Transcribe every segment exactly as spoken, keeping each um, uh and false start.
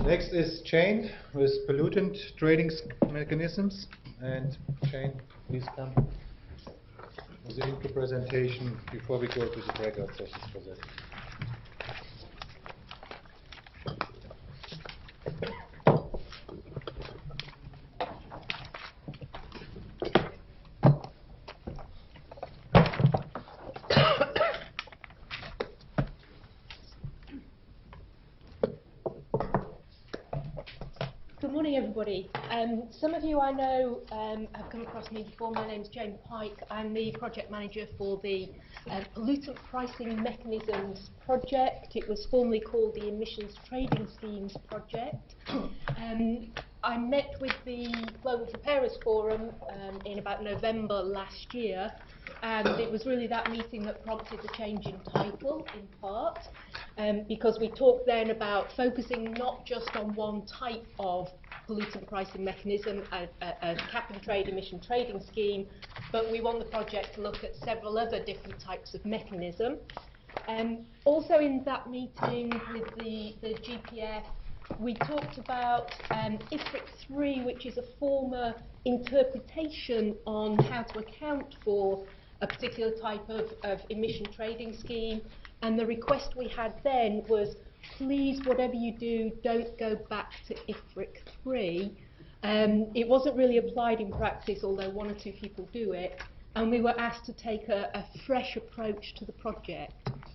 Next is Jane with pollutant trading mechanisms. And Jane, please come with the intro presentation before we go to the breakout sessions for that. Everybody. Um, some of you I know um, have come across me before. My name's Jane Pike. I'm the project manager for the uh, Pollutant Pricing Mechanisms project. It was formerly called the Emissions Trading Schemes project. Um, I met with the Global Preparers Forum um, in about November last year, and it was really that meeting that prompted the change in title, in part, um, because we talked then about focusing not just on one type of pollutant pricing mechanism, a, a, a cap and trade emission trading scheme, but we want the project to look at several other different types of mechanism. Um, also in that meeting with the, the G P F, we talked about um, I F R I C three, which is a former interpretation on how to account for a particular type of, of emission trading scheme, and the request we had then was, please, whatever you do, don't go back to I F R I C three. Um, it wasn't really applied in practice, although one or two people do it, and we were asked to take a, a fresh approach to the project.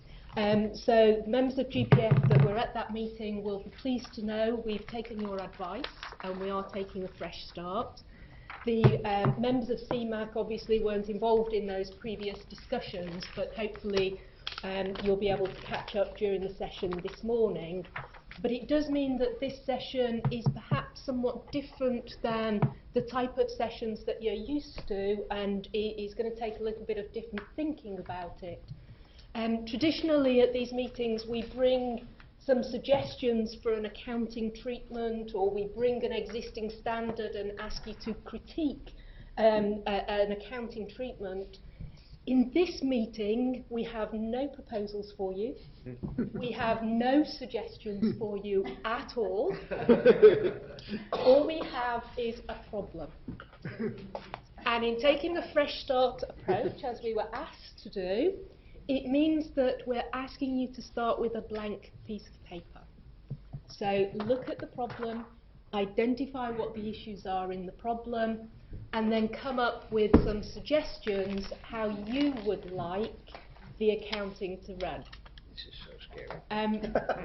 Um, so members of G P F that were at that meeting will be pleased to know we've taken your advice and we are taking a fresh start. The um, members of C MAC obviously weren't involved in those previous discussions, but hopefully Um, you'll be able to catch up during the session this morning. But it does mean that this session is perhaps somewhat different than the type of sessions that you're used to, and it is going to take a little bit of different thinking about it. Um, traditionally at these meetings we bring some suggestions for an accounting treatment, or we bring an existing standard and ask you to critique um, a, an accounting treatment. In this meeting, we have no proposals for you. We have no suggestions for you at all. All we have is a problem. And in taking a fresh start approach, as we were asked to do, it means that we're asking you to start with a blank piece of paper. So look at the problem, identify what the issues are in the problem, and then come up with some suggestions how you would like the accounting to run. This is so scary. Um,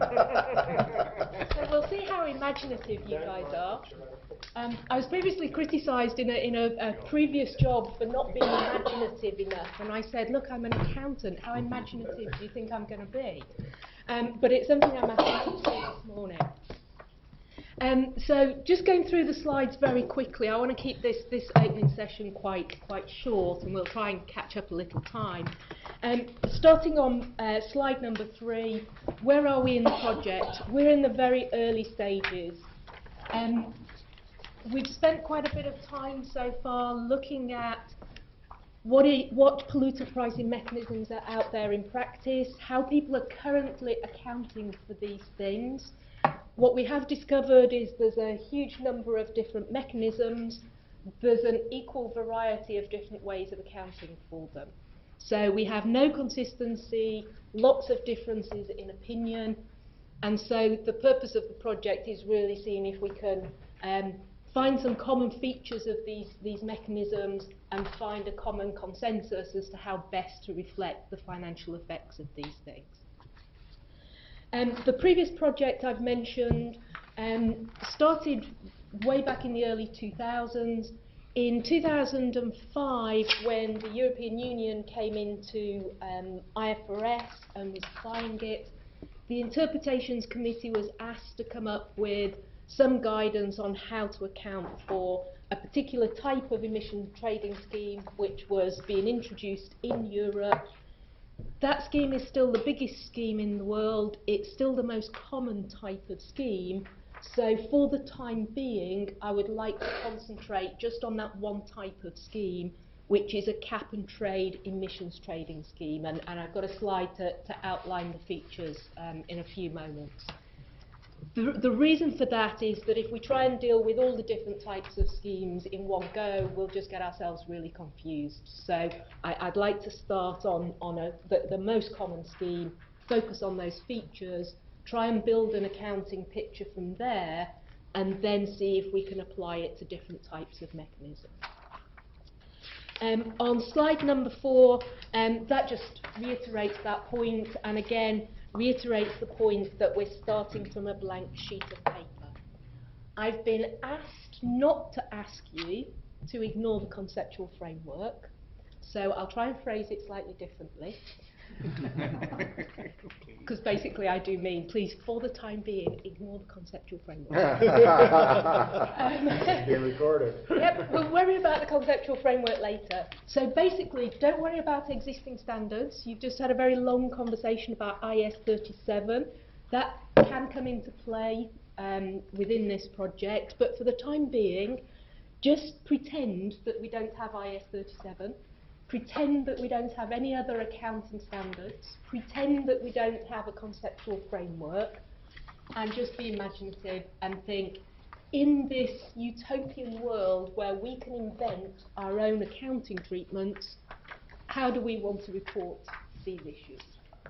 so we'll see how imaginative you guys are. Um, I was previously criticised in, a, in a, a previous job for not being imaginative enough, and I said, look, I'm an accountant, how imaginative do you think I'm going to be? Um, but it's something I'm asking you to do this morning. Um, so just going through the slides very quickly, I want to keep this, this opening session quite, quite short, and we'll try and catch up a little time. Um, starting on uh, slide number three, where are we in the project? We're in the very early stages. Um, we've spent quite a bit of time so far looking at what, I, what pollutant pricing mechanisms are out there in practice, how people are currently accounting for these things. What we have discovered is there's a huge number of different mechanisms. There's an equal variety of different ways of accounting for them. So we have no consistency, lots of differences in opinion, and so the purpose of the project is really seeing if we can um, find some common features of these, these mechanisms and find a common consensus as to how best to reflect the financial effects of these things. Um, the previous project I've mentioned um, started way back in the early two thousands. In two thousand five, when the European Union came into um, I F R S and was applying it, the Interpretations Committee was asked to come up with some guidance on how to account for a particular type of emission trading scheme which was being introduced in Europe. That scheme is still the biggest scheme in the world. It's still the most common type of scheme. So for the time being, I would like to concentrate just on that one type of scheme, which is a cap and trade emissions trading scheme. And, and I've got a slide to, to outline the features um, in a few moments. The, the reason for that is that if we try and deal with all the different types of schemes in one go, we'll just get ourselves really confused. So I, I'd like to start on, on a, the, the most common scheme, focus on those features, try and build an accounting picture from there, and then see if we can apply it to different types of mechanisms. Um, on slide number four, um, that just reiterates that point, and again, reiterates the point that we're starting from a blank sheet of paper. I've been asked not to ask you to ignore the conceptual framework, so I'll try and phrase it slightly differently. Because basically I do mean, please, for the time being, ignore the conceptual framework. um, Being recorded. Yep, we'll worry about the conceptual framework later. So basically, don't worry about existing standards. You've just had a very long conversation about I S thirty-seven. That can come into play um, within this project, but for the time being, just pretend that we don't have I S thirty-seven. Pretend that we don't have any other accounting standards, pretend that we don't have a conceptual framework, and just be imaginative and think, in this utopian world where we can invent our own accounting treatments, how do we want to report these issues?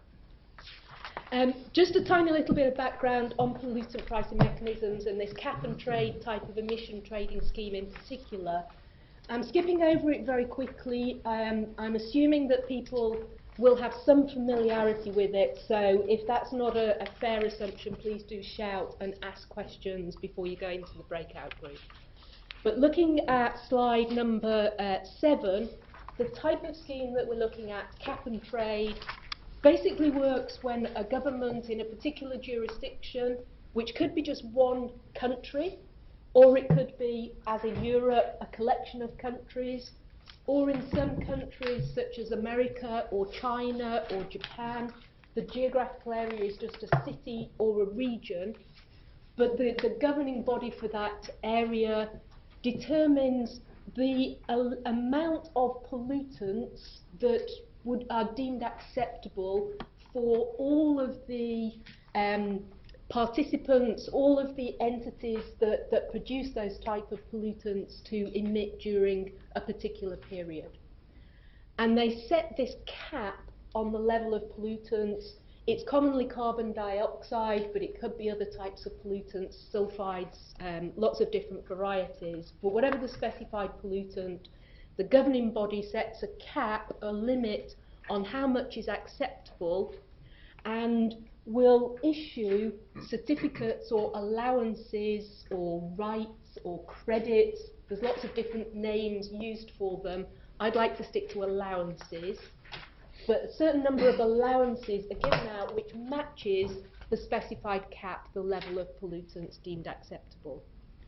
Um, just a tiny little bit of background on pollutant pricing mechanisms and this cap and trade type of emission trading scheme in particular. I'm skipping over it very quickly. Um, I'm assuming that people will have some familiarity with it, so if that's not a, a fair assumption, please do shout and ask questions before you go into the breakout group. But looking at slide number uh, seven, the type of scheme that we're looking at, cap and trade, basically works when a government in a particular jurisdiction, which could be just one country, or it could be, as in Europe, a collection of countries, or in some countries such as America or China or Japan, the geographical area is just a city or a region, but the, the governing body for that area determines the uh, amount of pollutants that would, are deemed acceptable for all of the um, participants, all of the entities that, that produce those type of pollutants to emit during a particular period. And they set this cap on the level of pollutants. It's commonly carbon dioxide, but it could be other types of pollutants, sulfides, um, lots of different varieties. But whatever the specified pollutant, the governing body sets a cap, a limit on how much is acceptable, and will issue certificates or allowances or rights or credits. There's lots of different names used for them. I'd like to stick to allowances. But a certain number of allowances are given out which matches the specified cap, the level of pollutants deemed acceptable.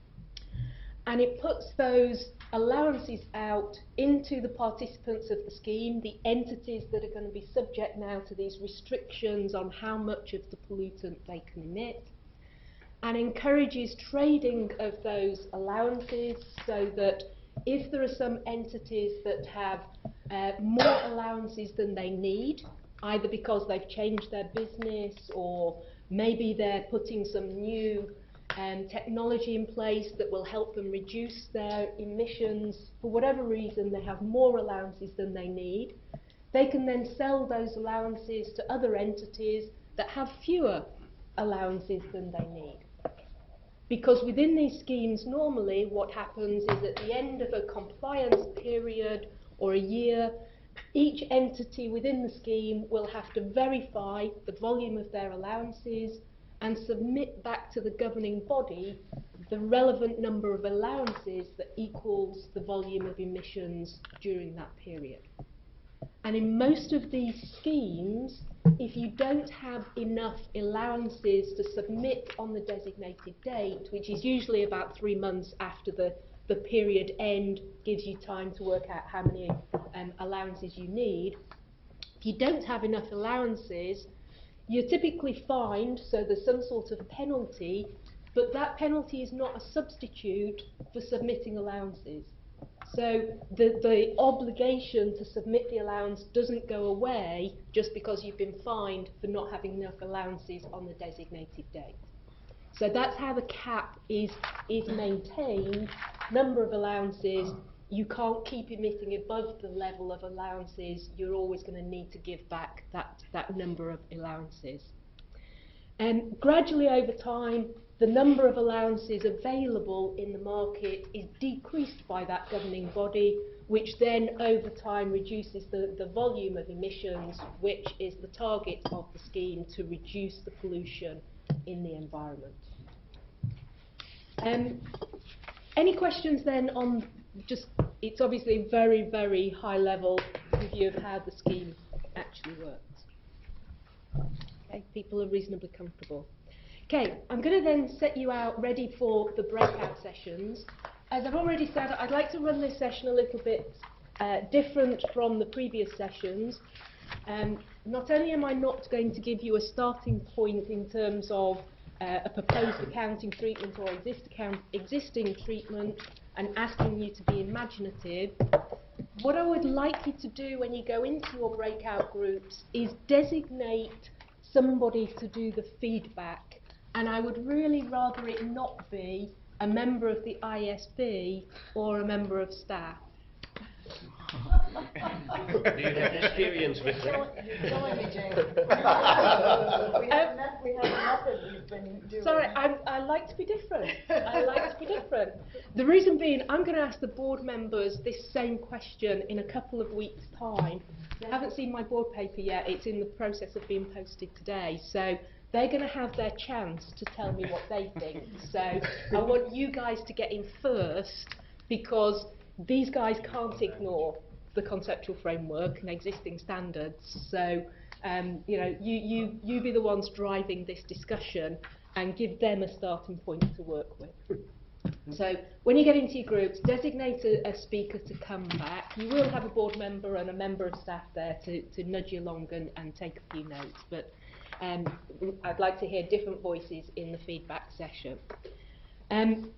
And it puts those allowances out into the participants of the scheme, the entities that are going to be subject now to these restrictions on how much of the pollutant they can emit, and encourages trading of those allowances so that if there are some entities that have uh, more allowances than they need, either because they've changed their business or maybe they're putting some new Um, technology in place that will help them reduce their emissions, for whatever reason they have more allowances than they need, they can then sell those allowances to other entities that have fewer allowances than they need. Because within these schemes normally what happens is at the end of a compliance period or a year, each entity within the scheme will have to verify the volume of their allowances and submit back to the governing body the relevant number of allowances that equals the volume of emissions during that period. And in most of these schemes, if you don't have enough allowances to submit on the designated date, which is usually about three months after the, the period end, gives you time to work out how many um, allowances you need. If you don't have enough allowances, you're typically fined, so there's some sort of penalty, but that penalty is not a substitute for submitting allowances. So the, the obligation to submit the allowance doesn't go away just because you've been fined for not having enough allowances on the designated date. So that's how the cap is, is maintained, number of allowances. You can't keep emitting above the level of allowances. You're always going to need to give back that, that number of allowances. And gradually over time, the number of allowances available in the market is decreased by that governing body, which then over time reduces the, the volume of emissions, which is the target of the scheme to reduce the pollution in the environment. Um, any questions then on just, it's obviously a very, very high level review of how the scheme actually works. Okay, people are reasonably comfortable. Okay, I'm going to then set you out ready for the breakout sessions. As I've already said, I'd like to run this session a little bit uh, different from the previous sessions. Um, not only am I not going to give you a starting point in terms of uh, a proposed accounting treatment or exist account existing treatment and asking you to be imaginative, what I would like you to do when you go into your breakout groups is designate somebody to do the feedback, and I would really rather it not be a member of the I S B or a member of staff. Do you have experience with that? You're telling me, Jane. we have met, we have a method we've been doing. Sorry, I'm, I like to be different. I like to be different. The reason being, I'm going to ask the board members this same question in a couple of weeks' time. They haven't seen my board paper yet. It's in the process of being posted today. So they're going to have their chance to tell me what they think. So I want you guys to get in first, because these guys can't ignore the conceptual framework and existing standards. So, um, you know, you, you, you be the ones driving this discussion and give them a starting point to work with. So when you get into your groups, designate a, a speaker to come back. You will have a board member and a member of staff there to, to nudge you along and, and take a few notes. But um, I'd like to hear different voices in the feedback session. Um,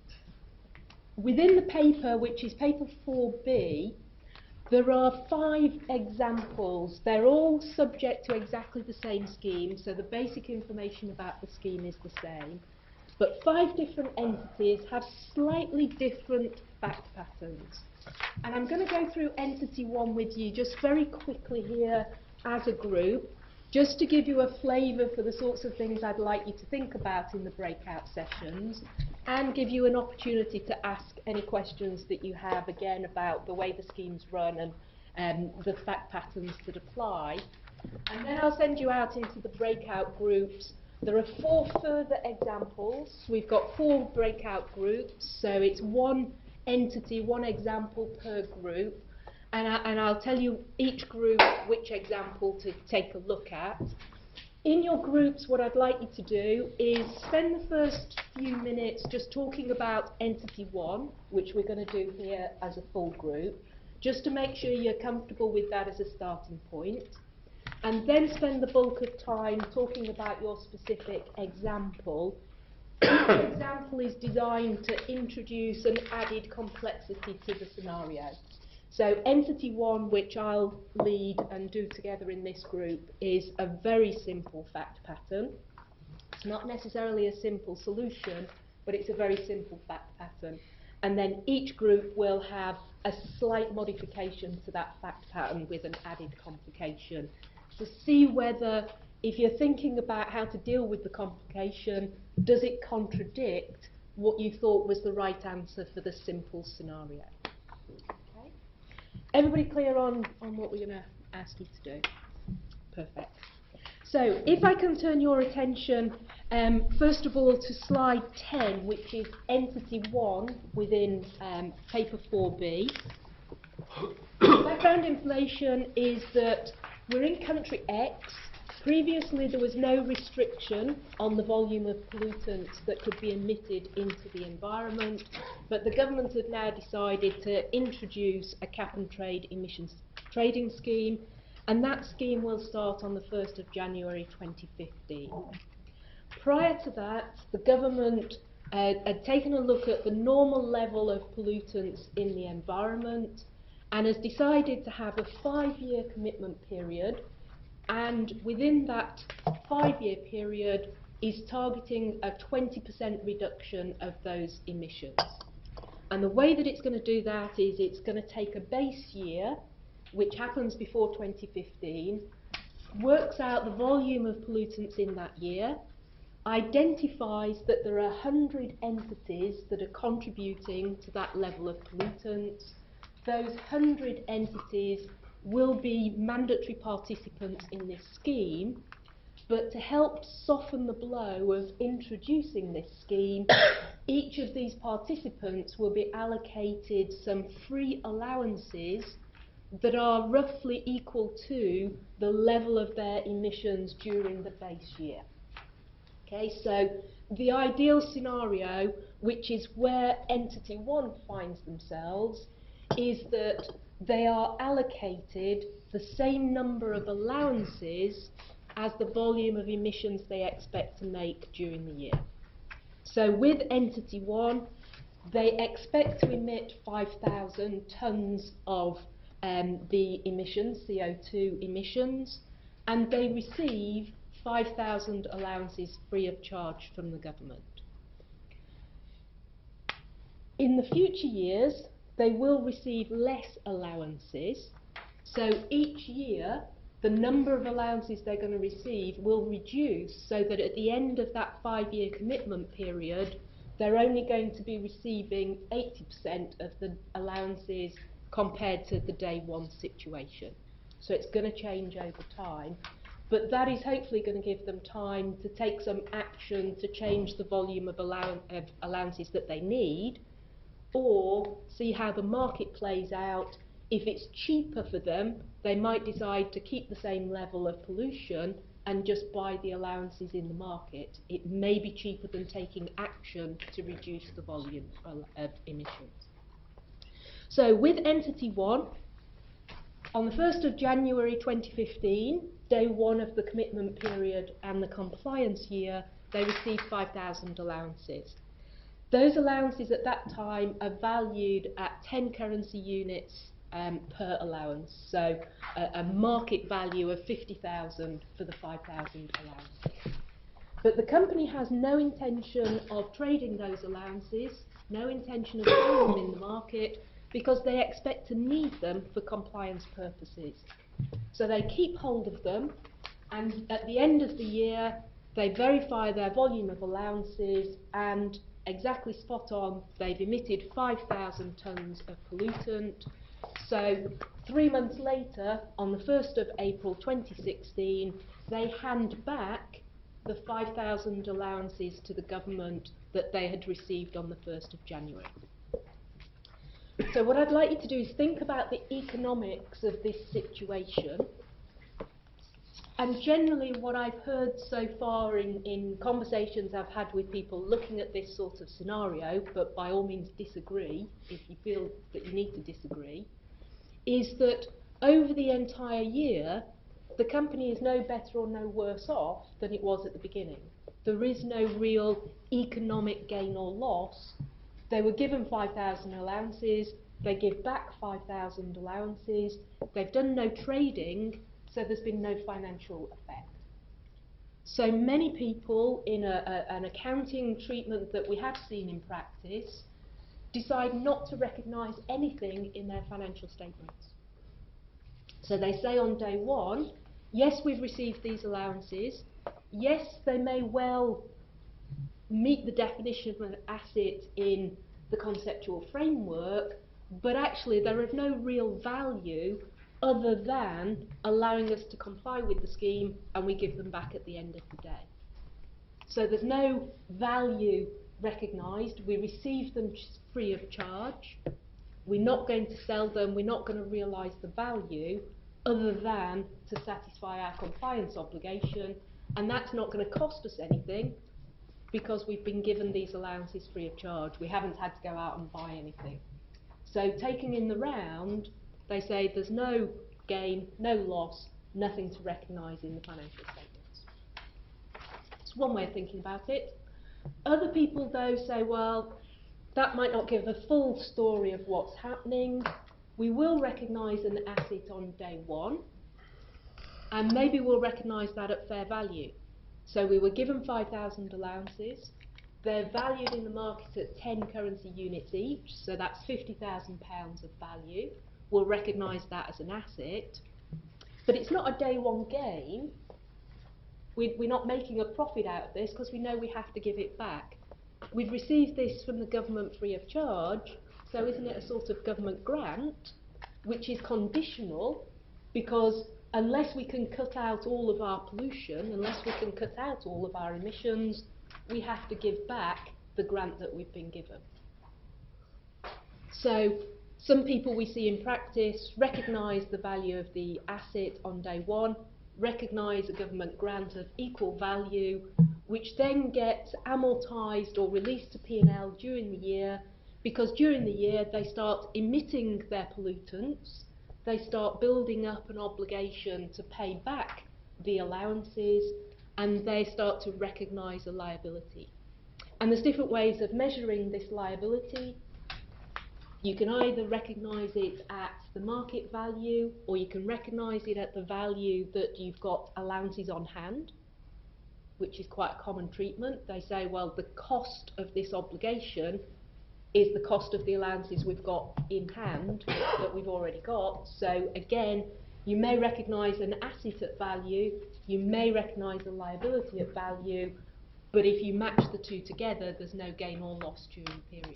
within the paper, which is paper four B, there are five examples. They're all subject to exactly the same scheme, so the basic information about the scheme is the same. But five different entities have slightly different fact patterns. And I'm going to go through entity one with you just very quickly here as a group, just to give you a flavour for the sorts of things I'd like you to think about in the breakout sessions, and give you an opportunity to ask any questions that you have, again, about the way the scheme's run and um, the fact patterns that apply. And then I'll send you out into the breakout groups. There are four further examples. We've got four breakout groups, so it's one entity, one example per group. And, I, and I'll tell you each group which example to take a look at. In your groups, what I'd like you to do is spend the first few minutes just talking about entity one, which we're going to do here as a full group, just to make sure you're comfortable with that as a starting point. And then spend the bulk of time talking about your specific example. Each example is designed to introduce an added complexity to the scenario. So entity one, which I'll lead and do together in this group, is a very simple fact pattern. It's not necessarily a simple solution, but it's a very simple fact pattern. And then each group will have a slight modification to that fact pattern with an added complication, to see whether, if you're thinking about how to deal with the complication, does it contradict what you thought was the right answer for the simple scenario. Everybody clear on, on what we're going to ask you to do? Perfect. So if I can turn your attention, um, first of all, to slide ten, which is entity one within um, paper four B. Background information is that we're in country X. Previously, there was no restriction on the volume of pollutants that could be emitted into the environment, but the government have now decided to introduce a cap and trade emissions trading scheme, and that scheme will start on the first of January twenty fifteen. Prior to that, the government uh, had taken a look at the normal level of pollutants in the environment and has decided to have a five-year commitment period. And within that five-year period, is targeting a twenty percent reduction of those emissions. And the way that it's going to do that is it's going to take a base year, which happens before twenty fifteen, works out the volume of pollutants in that year, identifies that there are one hundred entities that are contributing to that level of pollutants. Those one hundred entities will be mandatory participants in this scheme, but to help soften the blow of introducing this scheme, each of these participants will be allocated some free allowances that are roughly equal to the level of their emissions during the base year. Okay, so the ideal scenario, which is where Entity one finds themselves, is that they are allocated the same number of allowances as the volume of emissions they expect to make during the year. So with Entity one, they expect to emit five thousand tonnes of um, the emissions, C O two emissions, and they receive five thousand allowances free of charge from the government. In the future years, they will receive less allowances, so each year the number of allowances they're going to receive will reduce so that at the end of that five-year commitment period, they're only going to be receiving eighty percent of the allowances compared to the day one situation. So it's going to change over time. But that is hopefully going to give them time to take some action to change the volume of, allow of allowances that they need, or see how the market plays out. If it's cheaper for them, they might decide to keep the same level of pollution and just buy the allowances in the market. It may be cheaper than taking action to reduce the volume of emissions. So with Entity one, on the first of January twenty fifteen, day one of the commitment period and the compliance year, they received five thousand allowances. Those allowances at that time are valued at ten currency units um, per allowance, so a, a market value of fifty thousand for the five thousand allowances. But the company has no intention of trading those allowances, no intention of selling them in the market, because they expect to need them for compliance purposes. So they keep hold of them, and at the end of the year, they verify their volume of allowances, and exactly spot on, they've emitted five thousand tonnes of pollutant. So three months later, on the first of April twenty sixteen, they hand back the five thousand allowances to the government that they had received on the first of January. So what I'd like you to do is think about the economics of this situation. And generally what I've heard so far in, in conversations I've had with people looking at this sort of scenario, but by all means disagree if you feel that you need to disagree, is that over the entire year, the company is no better or no worse off than it was at the beginning. There is no real economic gain or loss. They were given five thousand allowances, they give back five thousand allowances, they've done no trading, so there's been no financial effect. So many people in a, a, an accounting treatment that we have seen in practice decide not to recognise anything in their financial statements. So they say on day one, yes, we've received these allowances, yes, they may well meet the definition of an asset in the conceptual framework, but actually they're of no real value other than allowing us to comply with the scheme, and we give them back at the end of the day. So there's no value recognised. We receive them free of charge. We're not going to sell them. We're not going to realise the value other than to satisfy our compliance obligation, and that's not going to cost us anything because we've been given these allowances free of charge. We haven't had to go out and buy anything. So taking in the round, they say there's no gain, no loss, nothing to recognise in the financial statements. It's one way of thinking about it. Other people, though, say, well, that might not give a full story of what's happening. We will recognise an asset on day one, and maybe we'll recognise that at fair value. So we were given five thousand allowances. They're valued in the market at ten currency units each, so that's fifty thousand pounds of value. We'll recognise that as an asset. But it's not a day one gain. We, we're not making a profit out of this because we know we have to give it back. We've received this from the government free of charge, so isn't it a sort of government grant, which is conditional, because unless we can cut out all of our pollution, unless we can cut out all of our emissions, we have to give back the grant that we've been given. So some people we see in practice recognise the value of the asset on day one, recognise a government grant of equal value, which then gets amortised or released to P and L during the year, because during the year they start emitting their pollutants, they start building up an obligation to pay back the allowances, and they start to recognise a liability. And there's different ways of measuring this liability. You can either recognise it at the market value, or you can recognise it at the value that you've got allowances on hand, which is quite a common treatment. They say, well, the cost of this obligation is the cost of the allowances we've got in hand that we've already got. So again, you may recognise an asset at value, you may recognise a liability at value, but if you match the two together, there's no gain or loss during the period.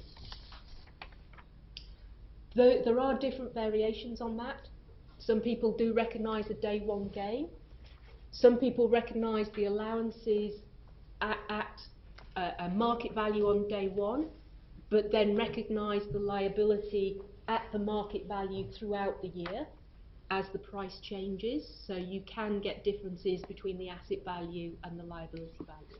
Though there are different variations on that. Some people do recognise a day one gain. Some people recognise the allowances at, at a, a market value on day one, but then recognise the liability at the market value throughout the year as the price changes. So you can get differences between the asset value and the liability value.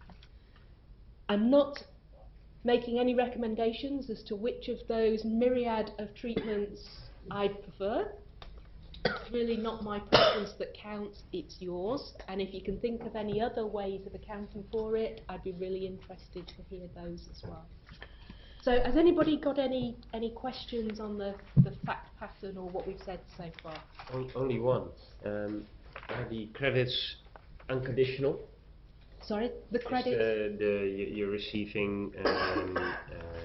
I'm not making any recommendations as to which of those myriad of treatments I'd prefer. It's really not my preference that counts, it's yours. And if you can think of any other ways of accounting for it, I'd be really interested to hear those as well. So has anybody got any, any questions on the, the fact pattern or what we've said so far? On, only one. Um, are the credits unconditional? Sorry, the Is credits? The, the, you- you're receiving um, uh,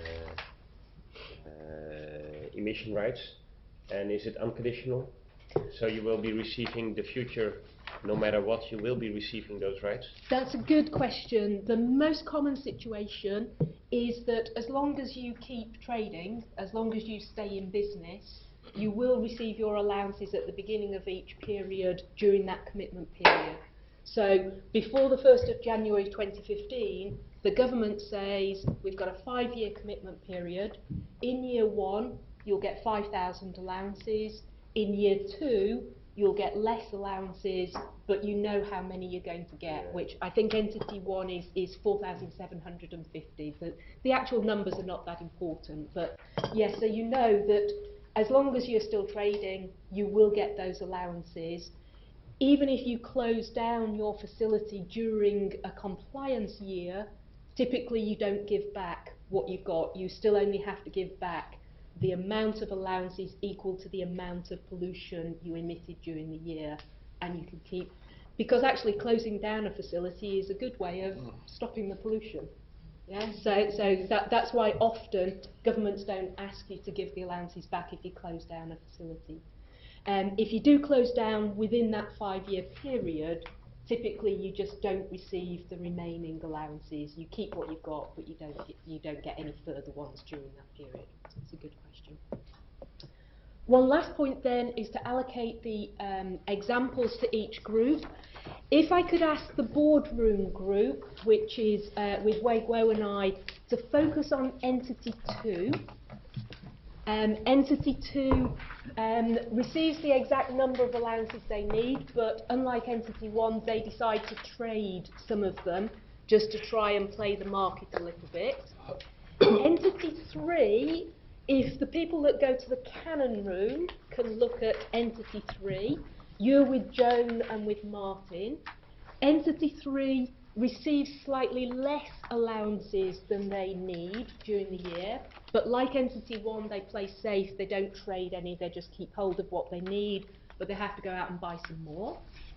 uh, emission rights, and is it unconditional? So you will be receiving the future, no matter what, you will be receiving those rights? That's a good question. The most common situation is that as long as you keep trading, as long as you stay in business, you will receive your allowances at the beginning of each period during that commitment period. So before the first of January twenty fifteen, the government says we've got a five-year commitment period. In year one, you'll get five thousand allowances. In year two, you'll get less allowances, but you know how many you're going to get, which I think entity one is, is four thousand seven hundred fifty. The, the actual numbers are not that important, but yes, so you know that as long as you're still trading, you will get those allowances. Even if you close down your facility during a compliance year, typically you don't give back what you've got. You still only have to give back the amount of allowances equal to the amount of pollution you emitted during the year, and you can keep, because actually closing down a facility is a good way of stopping the pollution. Yeah, so, so that, that's why often governments don't ask you to give the allowances back if you close down a facility. Um, if you do close down within that five-year period, typically you just don't receive the remaining allowances. You keep what you've got, but you don't get, you don't get any further ones during that period. So it's a good question. One last point then is to allocate the um, examples to each group. If I could ask the boardroom group, which is uh, with Wei Guo and I, to focus on entity two. Um, entity two um, receives the exact number of allowances they need, but unlike entity one, they decide to trade some of them just to try and play the market a little bit. Entity three, if the people that go to the Cannon room can look at entity three, you're with Joan and with Martin. Entity three receives slightly less allowances than they need during the year, but like entity one, they play safe, they don't trade any, they just keep hold of what they need, but they have to go out and buy some more.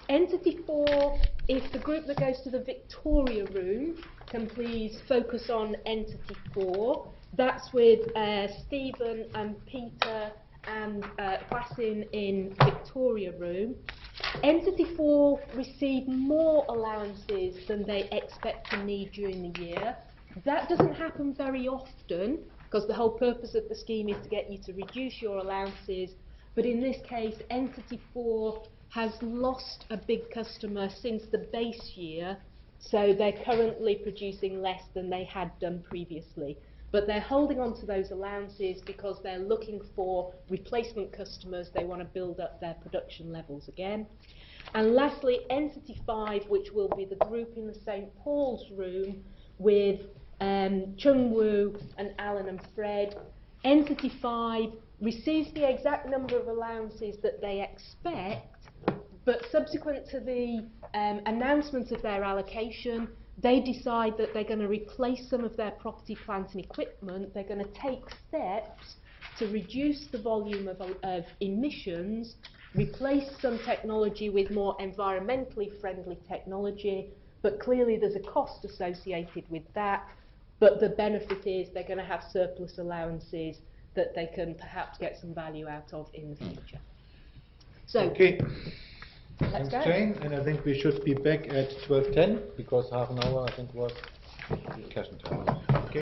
Entity four, if the group that goes to the Victoria room can please focus on Entity four. That's with uh, Stephen and Peter and uh, Wasim in Victoria room. Entity four receive more allowances than they expect to need during the year. That doesn't happen very often, because the whole purpose of the scheme is to get you to reduce your allowances. But in this case, Entity four has lost a big customer since the base year, so they're currently producing less than they had done previously. But they're holding on to those allowances because they're looking for replacement customers. They want to build up their production levels again. And lastly, Entity five, which will be the group in the Saint Paul's room with um, Chung Woo and Alan and Fred. Entity five receives the exact number of allowances that they expect, but subsequent to the um, announcement of their allocation, they decide that they're going to replace some of their property, plant and equipment. They're going to take steps to reduce the volume of, of emissions, replace some technology with more environmentally friendly technology, but clearly there's a cost associated with that. But the benefit is they're going to have surplus allowances that they can perhaps get some value out of in the future. So, Okay. let's Thanks, go. Jane. And I think we should be back at twelve ten, because half an hour, I think, was discussion time. Okay.